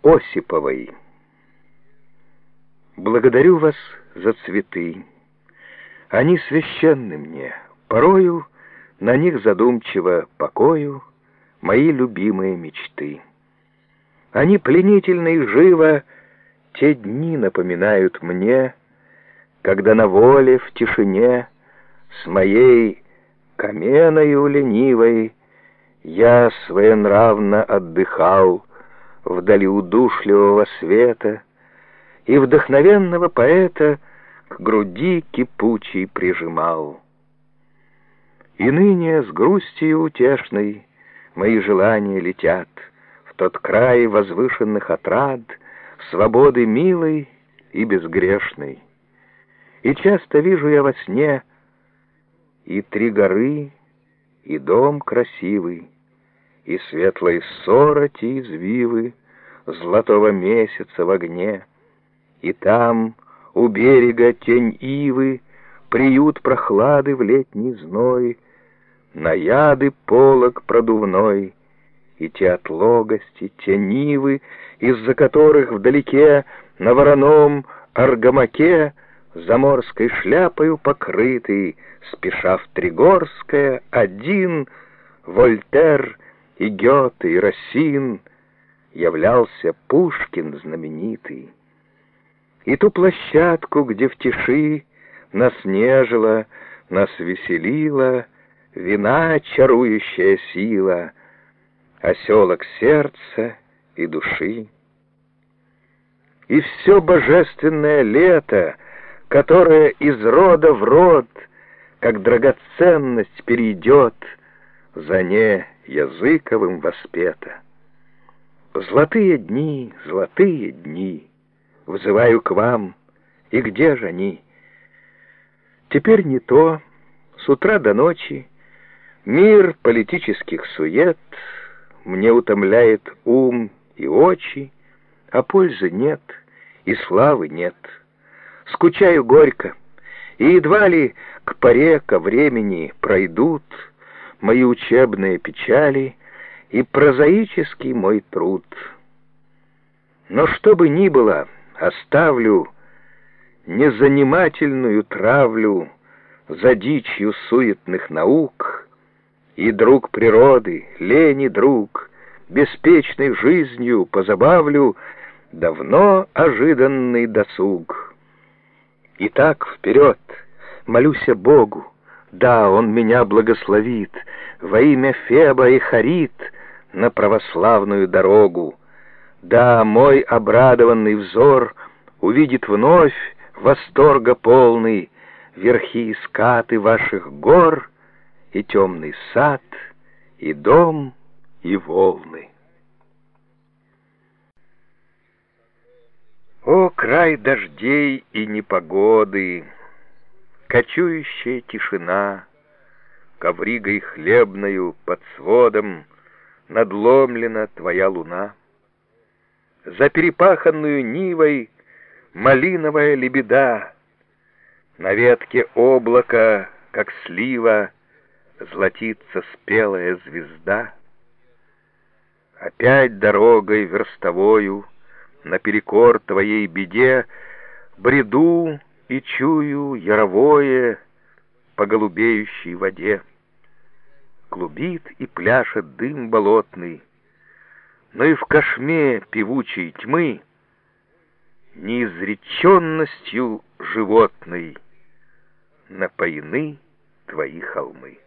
Осиповой. Благодарю вас за цветы. Они священны мне, порою на них задумчиво покою мои любимые мечты. Они пленительно и живо те дни напоминают мне, когда на воле в тишине с моей каменою ленивой я своенравно отдыхал вдали удушливого света и вдохновенного поэта к груди кипучей прижимал. И ныне с грустью утешной мои желания летят в тот край возвышенных отрад, свободы милой и безгрешной. И часто вижу я во сне и три горы, и дом красивый, и светлой сороти извивы золотого месяца в огне, и там у берега тень ивы, приют прохлады в летний зной, наяды полог продувной, и те отлогости, те нивы, из-за которых вдалеке на вороном аргамаке заморской шляпою покрытый, спеша в Тригорское, один Вольтер и Гёте и Рассин, являлся Пушкин знаменитый. И ту площадку, где в тиши нас нежила, нас веселила вина чарующая сила, оселок сердца и души. И все божественное лето, которое из рода в род, как драгоценность перейдет, за не языковым воспето. Золотые дни, взываю к вам, и где же они? Теперь не то, с утра до ночи мир политических сует мне утомляет ум и очи, а пользы нет, и славы нет. Скучаю горько, и едва ли к поре, ко времени пройдут мои учебные печали и прозаический мой труд. Но что бы ни было, оставлю незанимательную травлю за дичью суетных наук, и друг природы, лени друг, беспечной жизнью позабавлю давно ожиданный досуг. Итак, вперед, молюся Богу, да, Он меня благословит во имя Феба и Харит на православную дорогу. Да, мой обрадованный взор увидит вновь восторга полный верхи и скаты ваших гор, и темный сад, и дом, и волны. О, край дождей и непогоды, кочующая тишина, ковригой хлебною под сводом надломлена твоя луна. За перепаханную нивой малиновая лебеда, на ветке облака, как слива, золотится спелая звезда. Опять дорогой верстовою наперекор твоей беде бреду и чую яровое по голубеющей воде. Клубит и пляшет дым болотный, но и в кошме певучей тьмы неизреченностью животной напоены твои холмы.